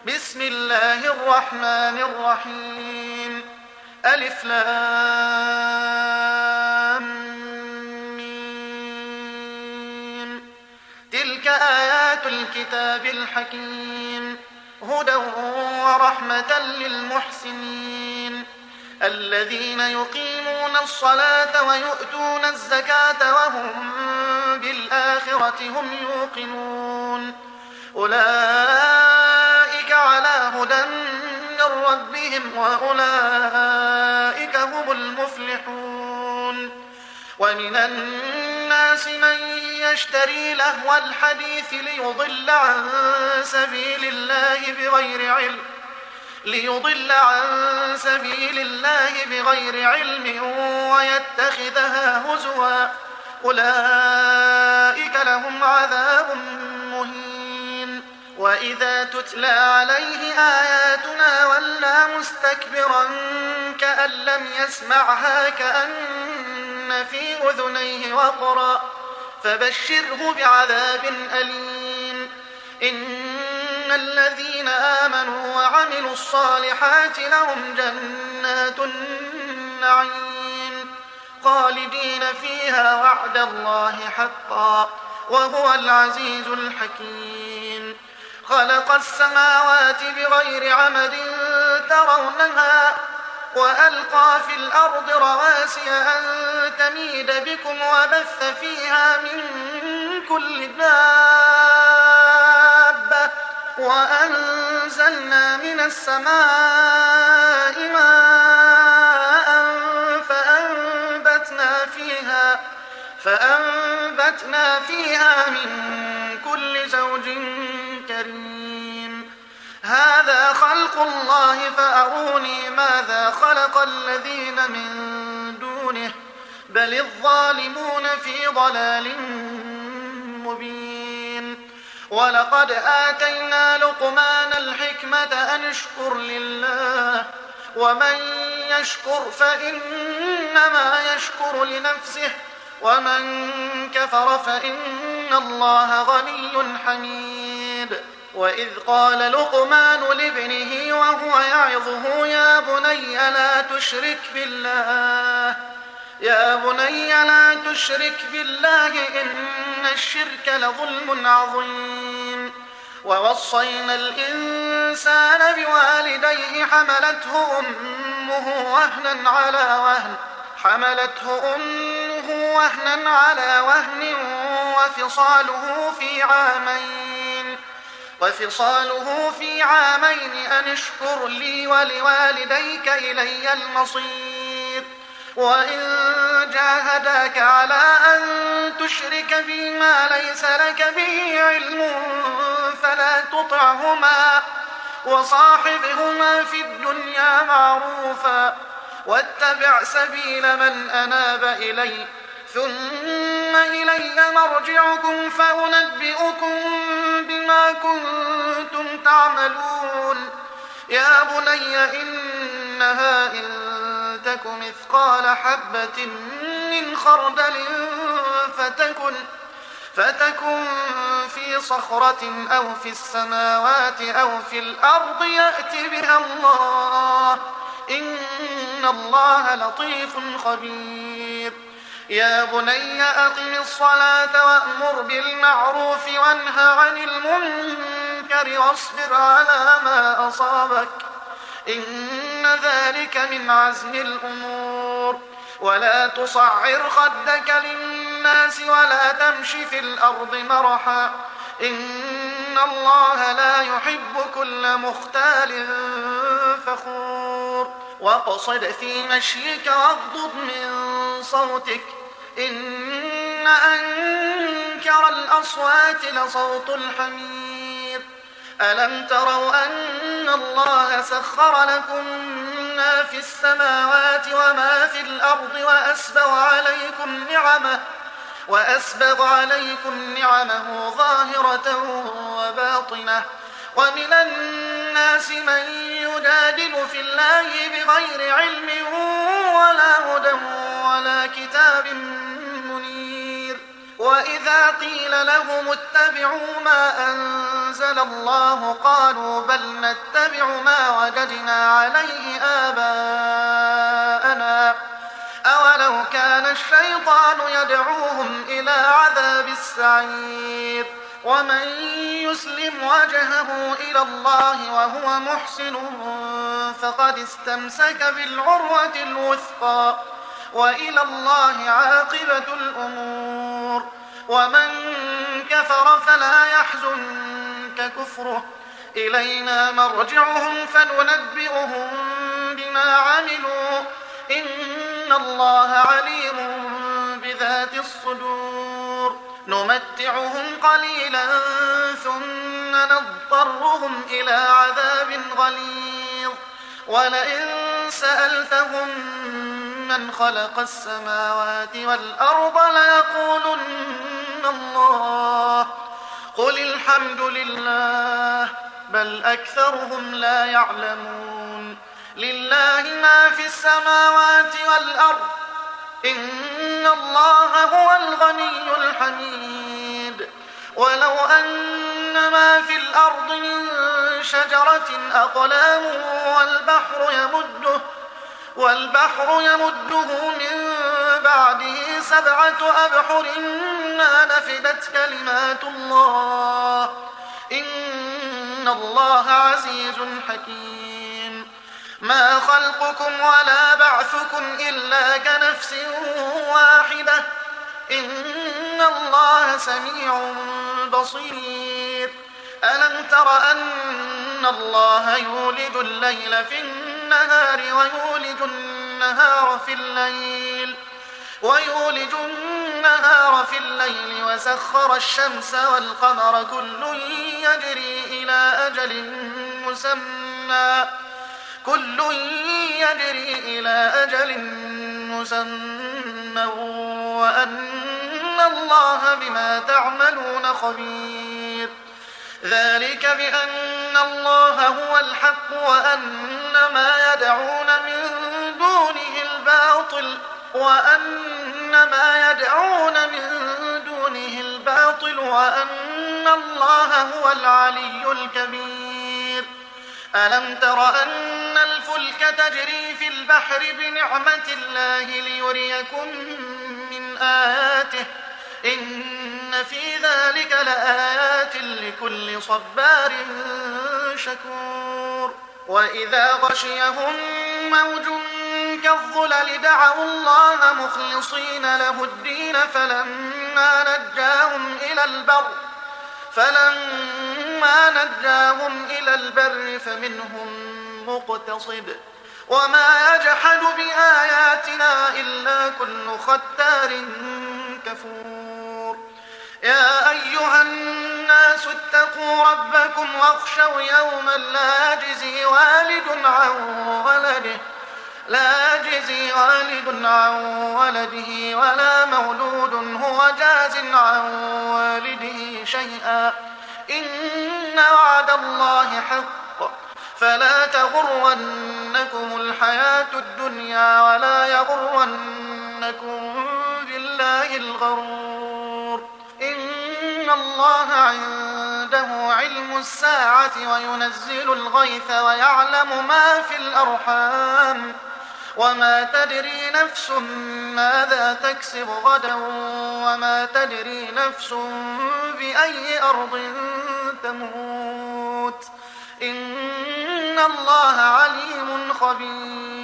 بسم الله الرحمن الرحيم. ألف لام ميم. تلك آيات الكتاب الحكيم، هدى ورحمة للمحسنين الذين يقيمون الصلاة ويؤتون الزكاة وهم بالآخرة هم يوقنون. أولئك على هدى من ربهم وأولئك هم المفلحون. ومن الناس من يشتري لهو الحديث ليضل عن سبيل الله بغير علم ويتخذها هزوا، أولئك لهم عذاب مهين. وإذا تتلى عليه آياتنا ولى مستكبرا كأن لم يسمعها كأن في أذنيه وقرا، فبشره بعذاب أليم. إن الذين آمنوا وعملوا الصالحات لهم جنات النعيم خالدين فيها وعد الله حقا وهو العزيز الحكيم. خلق السماوات بغير عمد ترونها وألقى في الأرض رواسي أن تميد بكم وبث فيها من كل دابة وأنزلنا من السماء ماء فأنبتنا فيها من كل زوج كريم. هذا خلق الله فأروني ماذا خلق الذين من دونه بل الظالمون في ضلال مبين. ولقد آتينا لقمان الحكمة أن اشكر لله ومن يشكر فإنما يشكر لنفسه ومن كفر فإن الله غني حميد. وإذ قال لقمان لابنه وهو يعظه يا بني لا تشرك بالله إن الشرك لظلم عظيم. ووصينا الإنسان بوالديه حملته أمه وهنا على وهن وفصاله في عامين أن اشكر لي ولوالديك إلي المصير. وإن جاهداك على أن تشرك بي ما ليس لك به علم فلا تطعهما وصاحبهما في الدنيا معروفا واتبع سبيل من أناب إلي ثم إلي مرجعكم فأنبئكم بما كنتم تعملون. يا بني إنها إن تك مثقال حبة من خردل فتكن في صخرة أو في السماوات أو في الأرض يأت بها الله إن الله لطيف خبير. يا بني أقم الصلاة وأمر بالمعروف وانه عن المنكر واصبر على ما أصابك إن ذلك من عزم الأمور. ولا تصعر خدك للناس ولا تمش في الأرض مرحا إن الله لا يحب كل مختال فخور. واقصد في مشيك واغضض من صوتك إن أنكر الأصوات لصوت الحمير. ألم تروا أن الله سخر لكم ما في السماوات وما في الأرض وأسبغ عليكم نعمه ظاهرة وباطنة. ومن الناس من يجادل في الله بغير علم ولا هدى ولا كتاب منير. وإذا قيل لهم اتبعوا ما أنزل الله قالوا بل نتبع ما وجدنا عليه آباءنا أولو كان الشيطان يدعوهم إلى عذاب السعير ومن يسلم وجهه إلى الله وهو محسن فقد استمسك بالعروة الوثقى وإلى الله عاقبة الأمور ومن كفر فلا يحزنك كفره إلينا مرجعهم فننبئهم بما عملوا إن الله عليم بذات الصدور نمتعهم قليلا ثم نضطرهم إلى عذاب غليظ ولئن سألتهم من خلق السماوات والأرض ليقولن الله قل الحمد لله بل أكثرهم لا يعلمون لله ما في السماوات والأرض إن الله هو الغني الحميد ولو أن ما في الأرض من شجرة أقلام والبحر يمده من بعده 7 أبحر ما نفدت كلمات الله إن الله عزيز حكيم ما خلقكم ولا بعثكم إلا كنفس واحدة إن الله سميع بصير ألم تر أن الله يولد الليل في النهار ويولج النهار في الليل وسخر الشمس والقمر كل يجري إلى أجل مسمى وأن الله بما تعملون خبير ذلك بأن الله هو الحق وأن ما يدعون من دونه الباطل وأن الله هو العلي الكبير ألم تر أن الفلك تجري في البحر بنعمة الله ليريكم من آياته إن في ذلك لآيات لكل صبار شكور وإذا غشيهم موج كالظلل دعوا الله مخلصين له الدين فلما نجاهم إلى البر فمنهم مقتصد وما يجحد بآياتنا إلا كل ختار كفور يا أيها الناس اتقوا ربكم واخشوا يوما لا يجزي والد عن ولده ولا مولود هو جاز عن والده شيئا إن وعد الله حق فلا تغرنكم الحياة الدنيا ولا يغرنكم بالله الغرور إن الله عنده علم الساعة وينزل الغيث ويعلم ما في الأرحام وما تدري نفس ماذا تكسب غدا وما تدري نفس بأي أرض تموت إن الله عليم خبير